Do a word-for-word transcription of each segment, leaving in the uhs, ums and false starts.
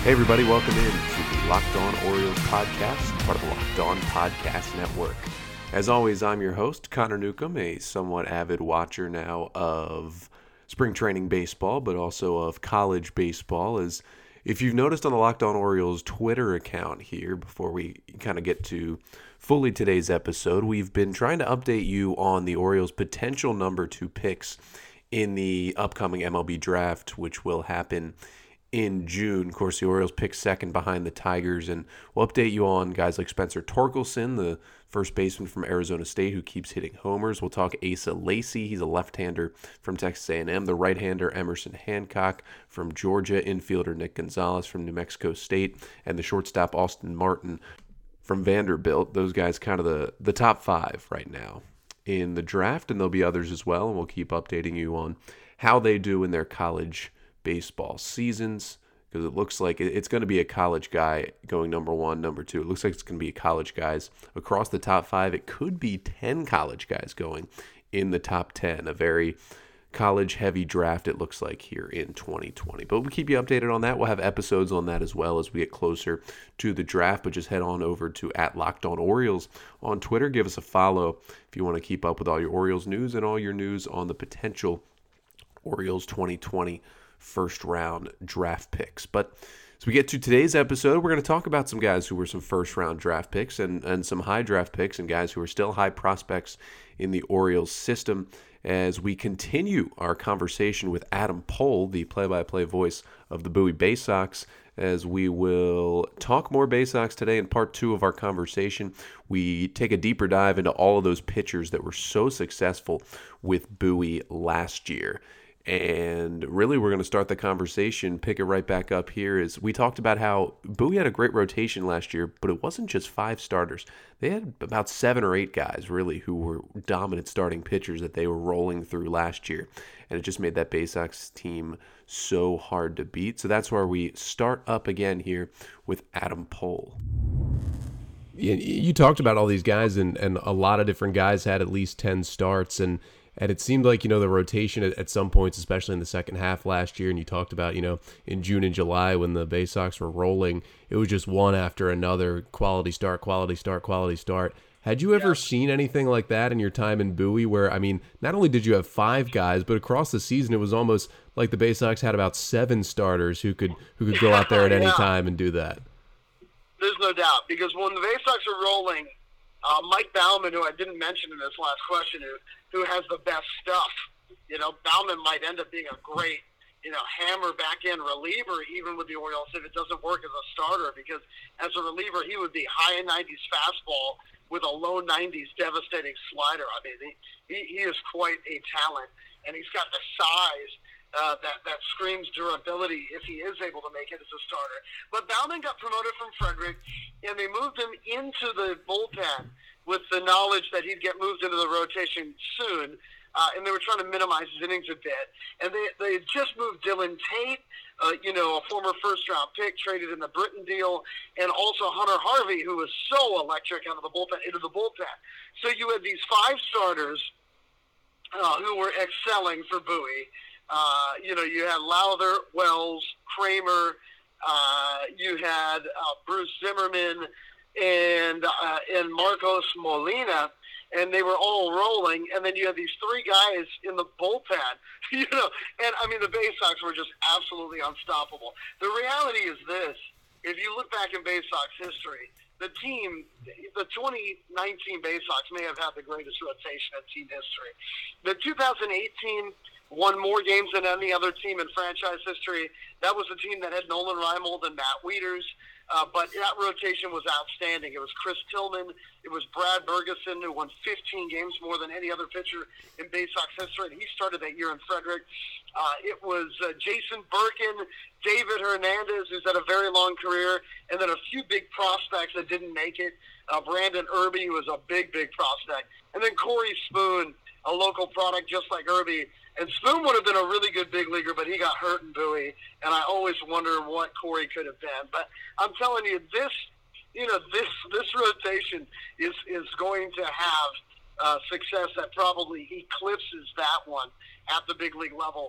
Hey everybody, welcome in to the Locked On Orioles podcast, part of the Locked On Podcast Network. As always, I'm your host, Connor Newcomb, a somewhat avid watcher now of spring training baseball, but also of college baseball. As if you've noticed on the Locked On Orioles Twitter account here, before we kind of get to fully today's episode, we've been trying to update you on the Orioles' potential number two picks in the upcoming M L B draft, which will happen in June. Of course, the Orioles pick second behind the Tigers, and we'll update you on guys like Spencer Torkelson, the first baseman from Arizona State who keeps hitting homers. We'll talk Asa Lacy. He's a left-hander from Texas A and M. The right-hander Emerson Hancock from Georgia. Infielder Nick Gonzalez from New Mexico State. And the shortstop Austin Martin from Vanderbilt. Those guys kind of the, the top five right now in the draft, and there'll be others as well, and we'll keep updating you on how they do in their college baseball seasons, because it looks like it's going to be a college guy going number one, number two. It looks like it's going to be college guys across the top five. It could be ten college guys going in the top ten. A very college-heavy draft, it looks like, here in twenty twenty. But we'll keep you updated on that. We'll have episodes on that as well as we get closer to the draft. But just head on over to at Locked On Orioles on Twitter. Give us a follow if you want to keep up with all your Orioles news and all your news on the potential Orioles twenty twenty first round draft picks. But as we get to today's episode, we're going to talk about some guys who were some first round draft picks and, and some high draft picks and guys who are still high prospects in the Orioles system as we continue our conversation with Adam Pohl, the play-by-play voice of the Bowie Bay Sox, as we will talk more Bay Sox today in part two of our conversation. We take a deeper dive into all of those pitchers that were so successful with Bowie last year. And really, we're going to start the conversation, pick it right back up here. Is we talked about how Bowie had a great rotation last year, but it wasn't just five starters. They had about seven or eight guys, really, who were dominant starting pitchers that they were rolling through last year. And it just made that Bay Sox team so hard to beat. So that's where we start up again here with Adam Pohl. You talked about all these guys, and, and a lot of different guys had at least ten starts, and And it seemed like, you know, the rotation at, at some points, especially in the second half last year, and you talked about, you know, in June and July when the Bay Sox were rolling, it was just one after another, quality start, quality start, quality start. Had you ever yeah. seen anything like that in your time in Bowie where, I mean, not only did you have five guys, but across the season it was almost like the Bay Sox had about seven starters who could who could go out there at any yeah. time and do that? There's no doubt, because when the Bay Sox are rolling, uh, Mike Baumann, who I didn't mention in this last question, who who has the best stuff. You know, Baumann might end up being a great, you know, hammer back-end reliever even with the Orioles if it doesn't work as a starter, because as a reliever he would be high nineties fastball with a low nineties devastating slider. I mean, he, he, he is quite a talent, and he's got the size uh, that, that screams durability if he is able to make it as a starter. But Baumann got promoted from Frederick, and they moved him into the bullpen with the knowledge that he'd get moved into the rotation soon, uh, and they were trying to minimize his innings a bit. And they they had just moved Dylan Tate, uh, you know, a former first-round pick traded in the Britton deal, and also Hunter Harvey, who was so electric out of the bullpen, into the bullpen. So you had these five starters uh, who were excelling for Bowie. Uh, you know, you had Lowther, Wells, Kramer, uh, you had uh, Bruce Zimmerman, and uh, and Marcos Molina, and they were all rolling. And then you had these three guys in the bullpen, you know. And I mean, the Bay Sox were just absolutely unstoppable. The reality is this: if you look back in Bay Sox history, the team, the twenty nineteen Bay Sox may have had the greatest rotation in team history. The two thousand eighteen won more games than any other team in franchise history. That was a team that had Nolan Reimold and Matt Wieters. Uh, but that rotation was outstanding. It was Chris Tillman. It was Brad Bergeson, who won fifteen games more than any other pitcher in Bay Sox history, and he started that year in Frederick. Uh, it was uh, Jason Birkin, David Hernandez, who's had a very long career, and then a few big prospects that didn't make it. Uh, Brandon Irby, who was a big, big prospect. And then Corey Spoon, a local product just like Irby. And Spoon would have been a really good big leaguer, but he got hurt in Bowie, and I always wonder what Corey could have been. But I'm telling you, this, you know, this this rotation is is going to have uh, success that probably eclipses that one at the big league level.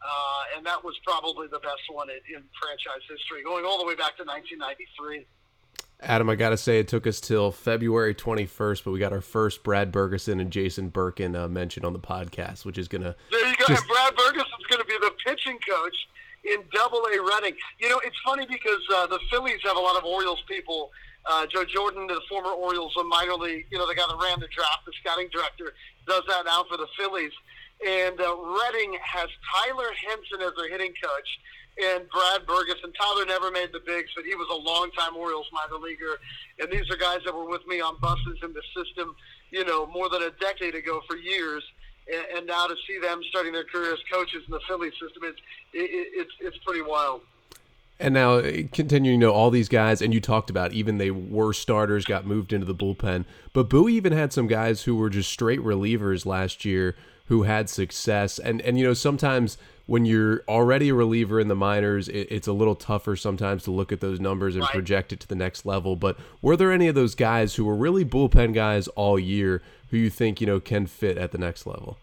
uh, and that was probably the best one in, in franchise history, going all the way back to nineteen ninety-three. Adam, I got to say it took us till February twenty-first, but we got our first Brad Bergeson and Jason Birkin uh, mentioned on the podcast, which is going to... There you go. Just... And Brad Bergeson's going to be the pitching coach in Double A Reading. You know, it's funny because uh, the Phillies have a lot of Orioles people. Uh, Joe Jordan, the former Orioles, a minor league, you know, the guy that ran the draft, the scouting director, does that now for the Phillies. And uh, Reading has Tyler Henson as their hitting coach and Brad Bergeson. Tyler never made the bigs, but he was a longtime Orioles minor leaguer. And these are guys that were with me on buses in the system, you know, more than a decade ago for years. And, and now to see them starting their career as coaches in the Phillies system, it's, it, it's, it's pretty wild. And now, continuing, you know, all these guys, and you talked about even they were starters, got moved into the bullpen. But Bowie even had some guys who were just straight relievers last year who had success. And, and you know, sometimes when you're already a reliever in the minors, it, it's a little tougher sometimes to look at those numbers and right. project it to the next level. But were there any of those guys who were really bullpen guys all year who you think, you know, can fit at the next level?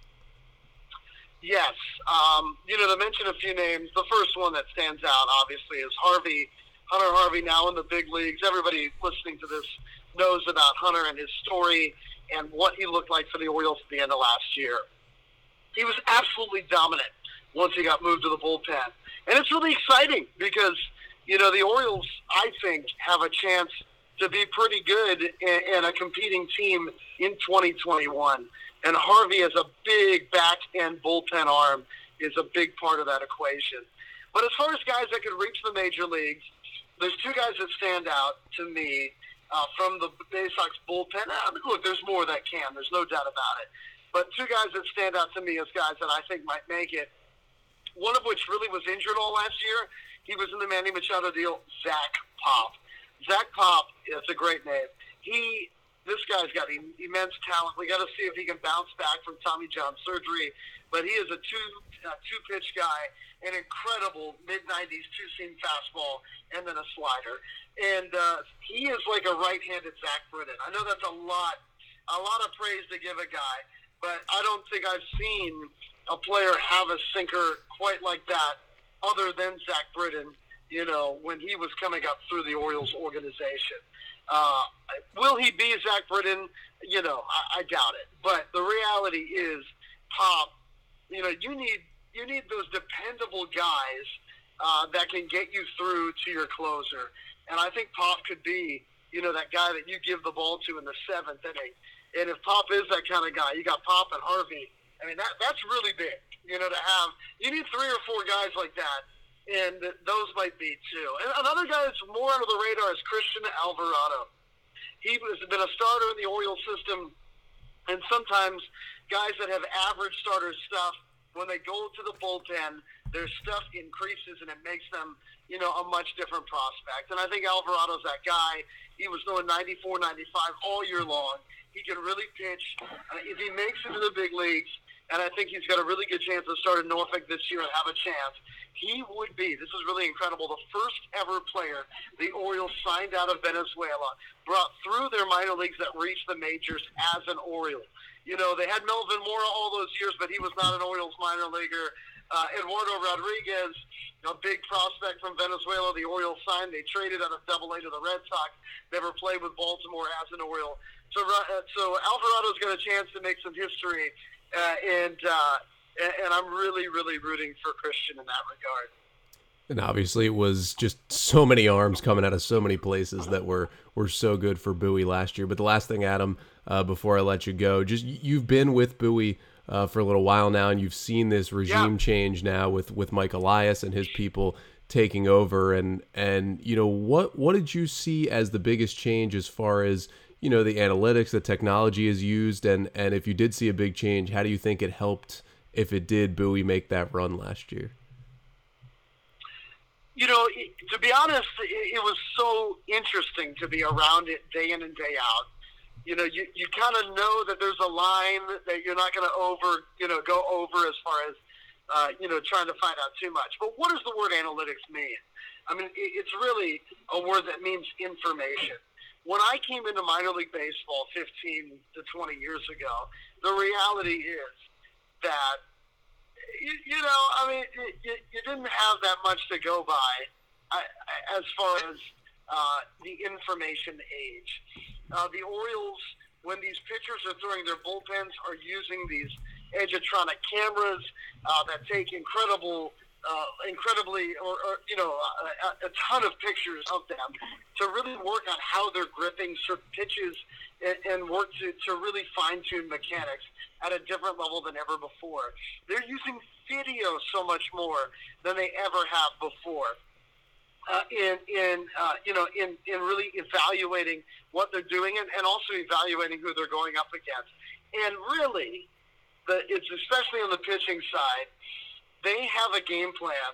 Yes. Um, you know, to mention a few names, the first one that stands out, obviously, is Harvey, Hunter Harvey, now in the big leagues. Everybody listening to this knows about Hunter and his story and what he looked like for the Orioles at the end of last year. He was absolutely dominant once he got moved to the bullpen. And it's really exciting because, you know, the Orioles, I think, have a chance to be pretty good and a competing team in twenty twenty-one. And Harvey as a big back-end bullpen arm is a big part of that equation. But as far as guys that could reach the major leagues, there's two guys that stand out to me uh, from the Bay Sox bullpen. I mean, look, there's more that can. There's no doubt about it. But two guys that stand out to me as guys that I think might make it, one of which really was injured all last year. He was in the Manny Machado deal, Zach Pop. Zach Pop is a great name. He... This guy's got immense talent. We got to see if he can bounce back from Tommy John surgery. But he is a two uh, two pitch guy, an incredible mid nineties two seam fastball, and then a slider. And uh, he is like a right-handed Zach Britton. I know that's a lot, a lot of praise to give a guy, but I don't think I've seen a player have a sinker quite like that, other than Zach Britton. You know, when he was coming up through the Orioles organization. Uh, will he be Zach Britton? You know, I, I doubt it. But the reality is, Pop, you know, you need you need those dependable guys uh, that can get you through to your closer. And I think Pop could be, you know, that guy that you give the ball to in the seventh inning. And if Pop is that kind of guy, you got Pop and Harvey. I mean, that that's really big, you know, to have. You need three or four guys like that. And those might be two. And another guy that's more under the radar is Christian Alvarado. He has been a starter in the Orioles system, and sometimes guys that have average starter stuff, when they go to the bullpen, their stuff increases and it makes them, you know, a much different prospect. And I think Alvarado's that guy. He was throwing ninety-four, ninety-five all year long. He can really pitch. Uh, if he makes it to the big leagues, and I think he's got a really good chance to start in Norfolk this year and have a chance. He would be, this is really incredible, the first ever player the Orioles signed out of Venezuela, brought through their minor leagues that reached the majors as an Oriole. You know, they had Melvin Mora all those years, but he was not an Orioles minor leaguer. Uh, Eduardo Rodriguez, a big prospect from Venezuela, the Orioles signed. They traded out of Double A to the Red Sox. Never played with Baltimore as an Oriole. So, uh, so Alvarado's got a chance to make some history. Uh, and uh, and I'm really, really rooting for Christian in that regard. And obviously it was just so many arms coming out of so many places that were, were so good for Bowie last year. But the last thing, Adam, uh, before I let you go, just you've been with Bowie uh, for a little while now, and you've seen this regime yeah. change now with, with Mike Elias and his people taking over. And, and you know, what what did you see as the biggest change as far as, you know, the analytics, the technology is used, and, and if you did see a big change, how do you think it helped, if it did, Bowie make that run last year? You know, to be honest, it was so interesting to be around it day in and day out. You know, you, you kind of know that there's a line that you're not going to over, you know, go over as far as, uh, you know, trying to find out too much. But what does the word analytics mean? I mean, it's really a word that means information. When I came into minor league baseball fifteen to twenty years ago, the reality is that you, you know, I mean, you, you didn't have that much to go by I, I, as far as uh, the information age. Uh, the Orioles, when these pitchers are throwing their bullpens, are using these Edgertronic cameras uh, that take incredible, uh, incredibly, or, or you know, a, a ton of pictures of them to really work on how they're gripping certain pitches and, and work to, to really fine-tune mechanics at a different level than ever before. They're using video so much more than they ever have before. Uh, in in uh, you know in, in really evaluating what they're doing and, and also evaluating who they're going up against. And really, the, it's especially on the pitching side, they have a game plan,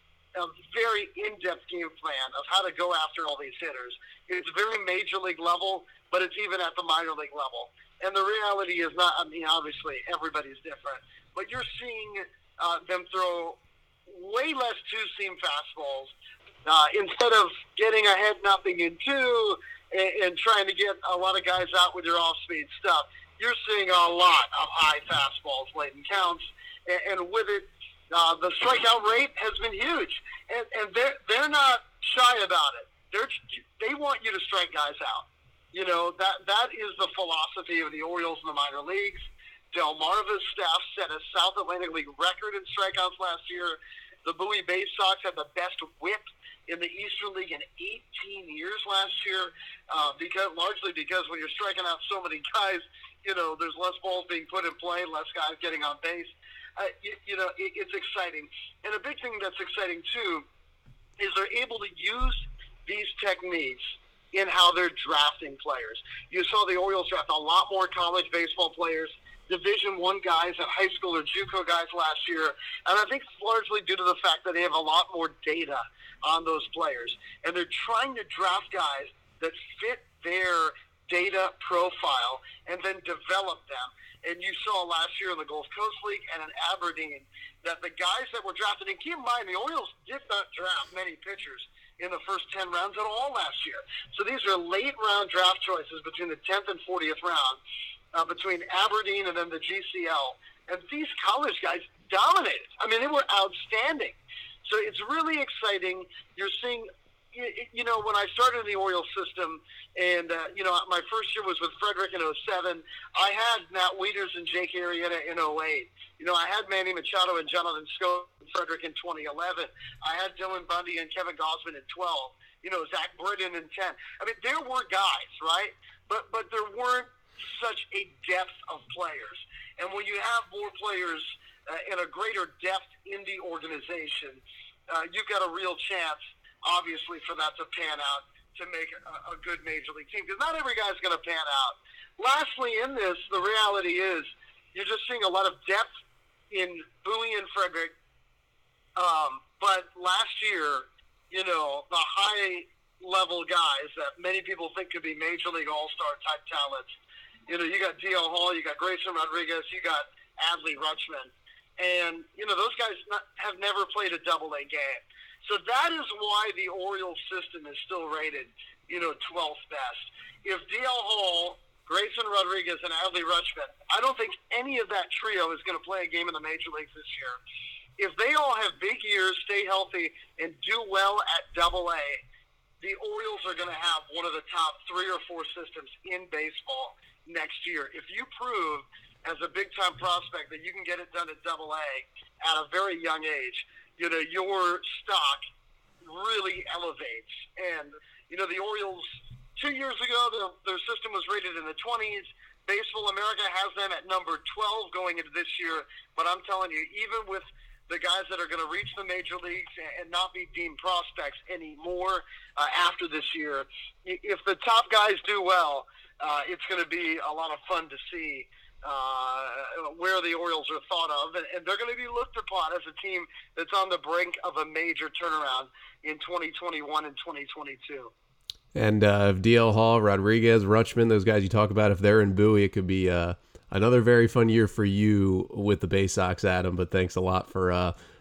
a very in-depth game plan of how to go after all these hitters. It's very major league level, but it's even at the minor league level. And the reality is not, I mean, obviously everybody's different, but you're seeing uh, them throw way less two-seam fastballs. Uh, instead of getting ahead nothing in two and, and trying to get a lot of guys out with your off-speed stuff, you're seeing a lot of high fastballs late in counts, and, and with it, uh, the strikeout rate has been huge, and, and they're they're not shy about it. They're they want you to strike guys out. You know that that is the philosophy of the Orioles in the minor leagues. Del Marva's staff set a South Atlantic League record in strikeouts last year. The Bowie Bay Sox had the best whip in the Eastern League in eighteen years last year, uh, because largely because when you're striking out so many guys, you know, there's less balls being put in play, less guys getting on base. Uh, you, you know, it, it's exciting. And a big thing that's exciting, too, is they're able to use these techniques in how they're drafting players. You saw the Orioles draft a lot more college baseball players, Division One guys and high school or JUCO guys last year, and I think it's largely due to the fact that they have a lot more data on those players, and they're trying to draft guys that fit their data profile and then develop them. And you saw last year in the Gulf Coast League and in Aberdeen that the guys that were drafted, and keep in mind the Orioles did not draft many pitchers in the first ten rounds at all last year. So these are late round draft choices between the tenth and fortieth round. Uh, between Aberdeen and then the G C L. And these college guys dominated. I mean, they were outstanding. So it's really exciting. You're seeing, you, you know, when I started in the Orioles system, and, uh, you know, my first year was with Frederick in oh seven, I had Matt Wieters and Jake Arrieta in oh eight. You know, I had Manny Machado and Jonathan Scope and Frederick in twenty eleven. I had Dylan Bundy and Kevin Gausman in twelve. You know, Zach Britton in ten. I mean, there were guys, right? But But there weren't such a depth of players. And when you have more players uh, and a greater depth in the organization, uh, you've got a real chance, obviously, for that to pan out to make a, a good major league team. Because not every guy's going to pan out. Lastly, in this, the reality is you're just seeing a lot of depth in Bowie and Frederick. Um, but last year, you know, the high-level guys that many people think could be major league all-star type talents, you know, you got D L Hall, you got Grayson Rodriguez, you got Adley Rutschman. And, you know, those guys not, have never played a double-A game. So that is why the Orioles system is still rated, you know, twelfth best. If D L Hall, Grayson Rodriguez, and Adley Rutschman, I don't think any of that trio is going to play a game in the major leagues this year. If they all have big years, stay healthy, and do well at double-A, the Orioles are going to have one of the top three or four systems in baseball next year. If you prove as a big-time prospect that you can get it done at double-A at a very young age, you know, your stock really elevates. And, you know, the Orioles, two years ago, the, their system was rated in the twenties. Baseball America has them at number twelve going into this year. But I'm telling you, even with the guys that are going to reach the major leagues and not be deemed prospects anymore uh, after this year, if the top guys do well, Uh, it's going to be a lot of fun to see uh, where the Orioles are thought of, and, and they're going to be looked upon as a team that's on the brink of a major turnaround in twenty twenty-one and twenty twenty-two. And uh, if D L Hall, Rodriguez, Rutschman, those guys you talk about, if they're in Bowie, it could be uh, another very fun year for you with the Bay Sox, Adam. But thanks a lot for uh,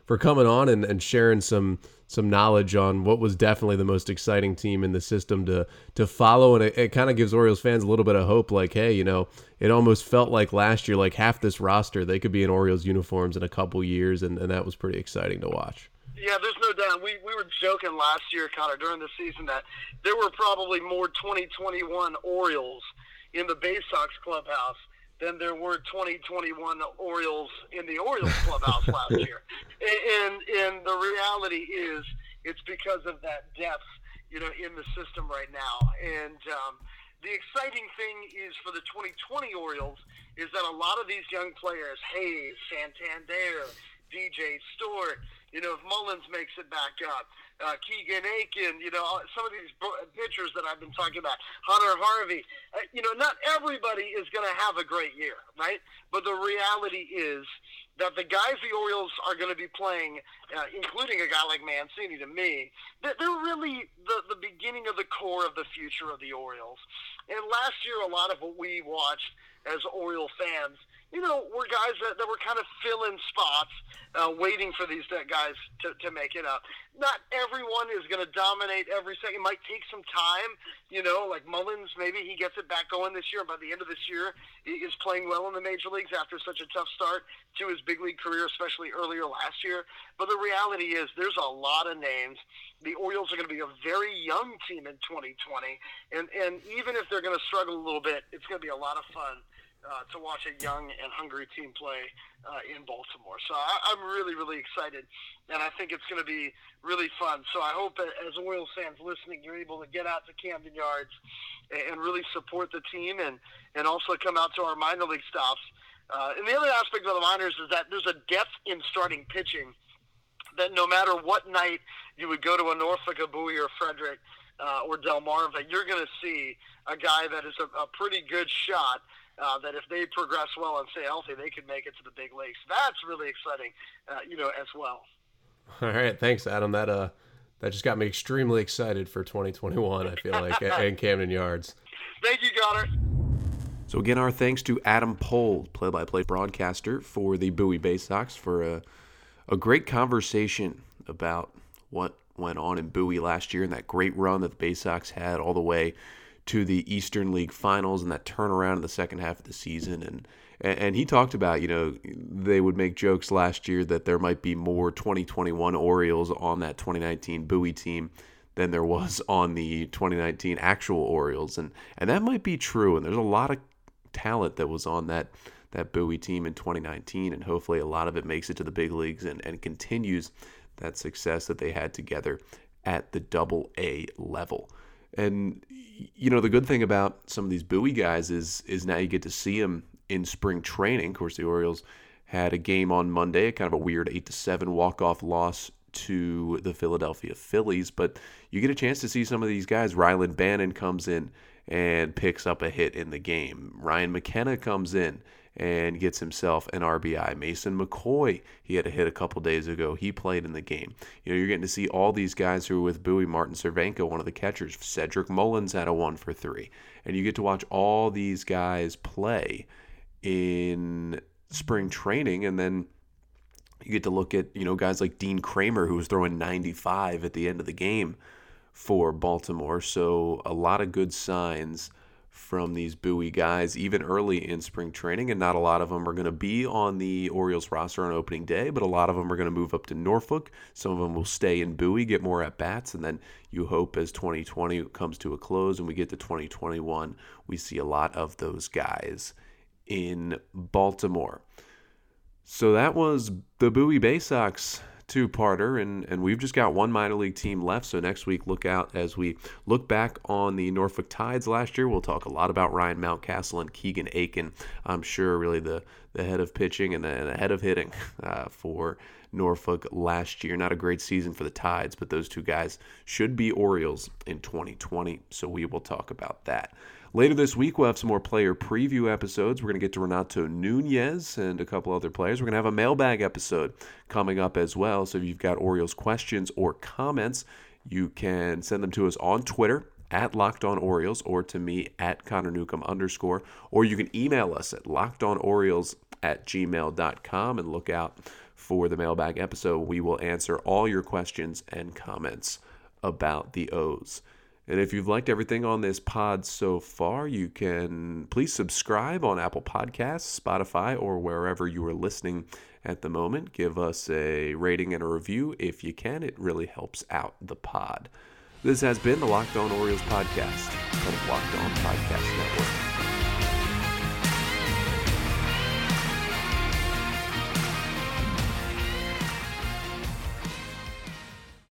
for coming on and, and sharing some some knowledge on what was definitely the most exciting team in the system to to follow. And it, it kind of gives Orioles fans a little bit of hope, like, hey, you know, it almost felt like last year, like half this roster, they could be in Orioles uniforms in a couple years, and, and that was pretty exciting to watch. Yeah, there's no doubt. We we were joking last year, Connor, during the season that there were probably more twenty twenty-one Orioles in the Bay Sox clubhouse than there were twenty twenty-one Orioles in the Orioles clubhouse last year. And, and the reality is it's because of that depth, you know, in the system right now. And um, the exciting thing is for the twenty twenty Orioles is that a lot of these young players, Hayes, Santander, D J Stewart, you know, if Mullins makes it back up, uh, Keegan Aiken, you know, some of these pitchers that I've been talking about, Hunter Harvey, uh, you know, not everybody is going to have a great year, right? But the reality is that the guys the Orioles are going to be playing, uh, including a guy like Mancini to me, they're really the, the beginning of the core of the future of the Orioles. And last year, a lot of what we watched as Oriole fans, you know, were guys that, that were kind of filling spots, uh, waiting for these guys to, to make it up. Not everyone is going to dominate every second. It might take some time, you know, like Mullins, maybe he gets it back going this year. By the end of this year, he is playing well in the major leagues after such a tough start to his big league career, especially earlier last year. But the reality is there's a lot of names. The Orioles are going to be a very young team in twenty twenty. And, and even if they're going to struggle a little bit, it's going to be a lot of fun Uh, to watch a young and hungry team play uh, in Baltimore. So I, I'm really, really excited, and I think it's going to be really fun. So I hope that as Orioles fans listening, you're able to get out to Camden Yards and, and really support the team, and, and also come out to our minor league stops. Uh, and the other aspect of the minors is that there's a depth in starting pitching that no matter what night you would go to a Norfolk, a Bowie, or Frederick, uh, or Delmarva, you're going to see a guy that is a, a pretty good shot. Uh, that if they progress well and stay healthy, they could make it to the big leagues. That's really exciting, uh, you know, as well. All right, thanks, Adam. That uh, that just got me extremely excited for twenty twenty-one. I feel like and Camden Yards. Thank you, Connor. So again, our thanks to Adam Pohl, play-by-play broadcaster for the Bowie Bay Sox, for a a great conversation about what went on in Bowie last year and that great run that the Bay Sox had all the way to the Eastern League Finals and that turnaround in the second half of the season. And and he talked about, you know, they would make jokes last year that there might be more twenty twenty-one Orioles on that twenty nineteen Bowie team than there was on the twenty nineteen actual Orioles. And and that might be true. And there's a lot of talent that was on that that Bowie team in twenty nineteen. And hopefully a lot of it makes it to the big leagues and, and continues that success that they had together at the double A level. And, you know, the good thing about some of these Bowie guys is is now you get to see them in spring training. Of course, the Orioles had a game on Monday, kind of a weird eight to seven walk-off loss to the Philadelphia Phillies. But you get a chance to see some of these guys. Rylan Bannon comes in and picks up a hit in the game. Ryan McKenna comes in and gets himself an R B I. Mason McCoy, he had a hit a couple days ago. He played in the game. You know, you're getting to see all these guys who are with Bowie. Martin Cervenka, one of the catchers. Cedric Mullins had a one for three. And you get to watch all these guys play in spring training, and then you get to look at, you know, guys like Dean Kramer, who was throwing ninety-five at the end of the game for Baltimore. So a lot of good signs from these Bowie guys, even early in spring training, and not a lot of them are going to be on the Orioles roster on opening day, but a lot of them are going to move up to Norfolk. Some of them will stay in Bowie, get more at-bats, and then you hope as twenty twenty comes to a close and we get to twenty twenty-one, we see a lot of those guys in Baltimore. So that was the Bowie Bay Sox two-parter, and, and we've just got one minor league team left. So next week, look out as we look back on the Norfolk Tides last year. We'll talk a lot about Ryan Mountcastle and Keegan Aiken. I'm sure really the, the head of pitching and the, and the head of hitting uh, for Norfolk last year. Not a great season for the Tides, but those two guys should be Orioles in twenty twenty. So we will talk about that. Later this week, we'll have some more player preview episodes. We're going to get to Renato Nunez and a couple other players. We're going to have a mailbag episode coming up as well. So if you've got Orioles questions or comments, you can send them to us on Twitter at Locked On Orioles or to me at Connor Newcomb underscore, or you can email us at lockedonorioles at gmail dot com, and look out for the mailbag episode. We will answer all your questions and comments about the O's. And if you've liked everything on this pod so far, you can please subscribe on Apple Podcasts, Spotify, or wherever you are listening at the moment. Give us a rating and a review if you can. It really helps out the pod. This has been the Locked On Orioles podcast, part of Locked On Podcast Network.